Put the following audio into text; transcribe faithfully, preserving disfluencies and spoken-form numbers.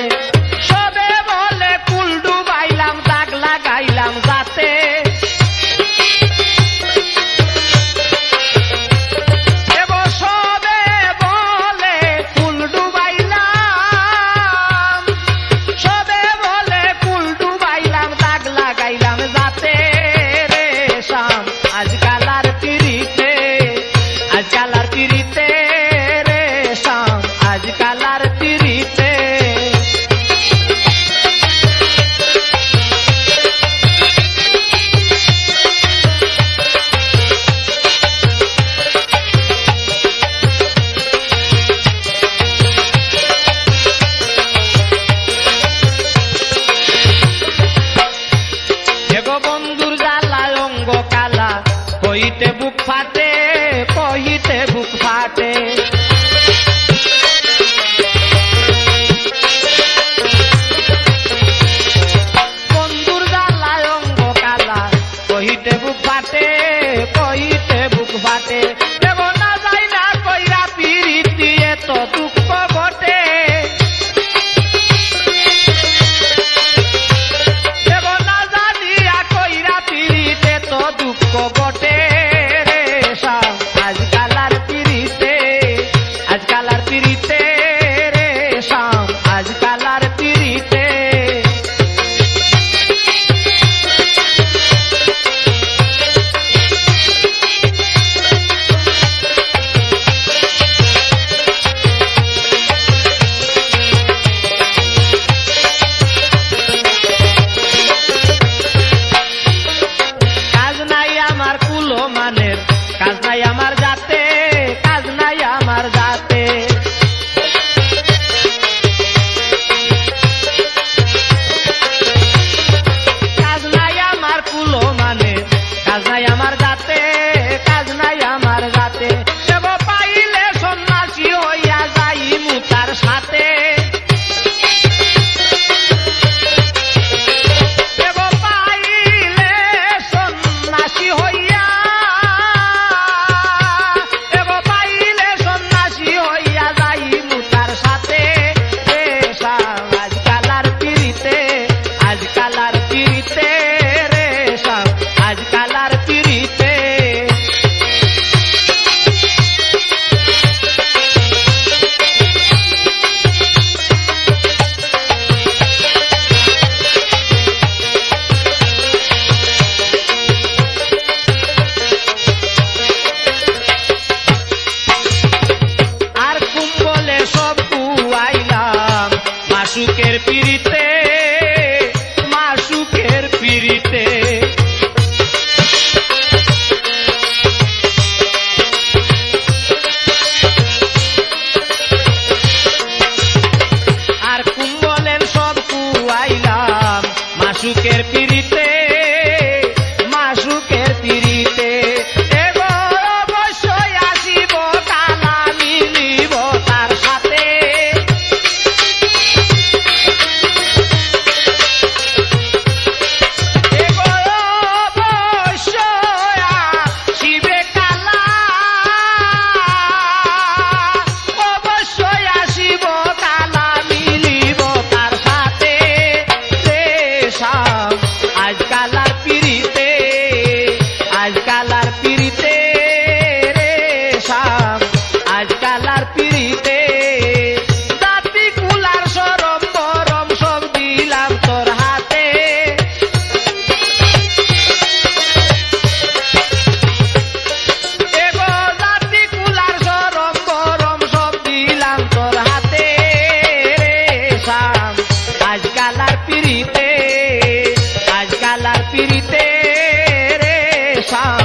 সবে বলে কুল ডুবাইলাম দাগ লাগাইলাম যাতে বন্ধুর জ্বালায় অঙ্গ কালা কইতে বুক ফাটে কইতে বুক ফাটে বন্ধুর জ্বালায় অঙ্গ কালা কইতে বুক ফাটে কইতে বুক ফাটে দেব না যাই না কইরা পিরিতি এত দুঃখ ঘটে দুঃখ বটে রে শাম আজকাল আর পিরিতে আজকাল আর পিরিতে রে শাম আজকাল আর পিরিতে মানের কাজ নাই আমার যাতে কাজ নাই আমার যাতে কাজ নাই আমার কুলো মানে কাজ নাই আমার যাতে কাজ নাই আমার যাতে দেব পাইলে সন্ন্যাসী হইয়া যাই মুতার সাথে দেব পাইলে সন্ন্যাসী হইয়া মাসুকের পিরিতে মাসুকের পিরিতে আর কুম্বলের সব কুয়াইলাম মাসুকের পিরিতে মাসুকের পিরিতে অবশ্যই আসিব কালা মিলিব তার সাথে আজকাল আর পিরিতে আজকাল আর পিরিতে রে শাম আজকাল আর পিরিতে জাতি কুলার সরম বরম সব দিলাম তোর হাতে এগো জাতি কুলার সরম বরম সব দিলাম তোর হাতে রে শাম আজকাল আর পিরিতে আজকাল আর পিরিতে রে শাম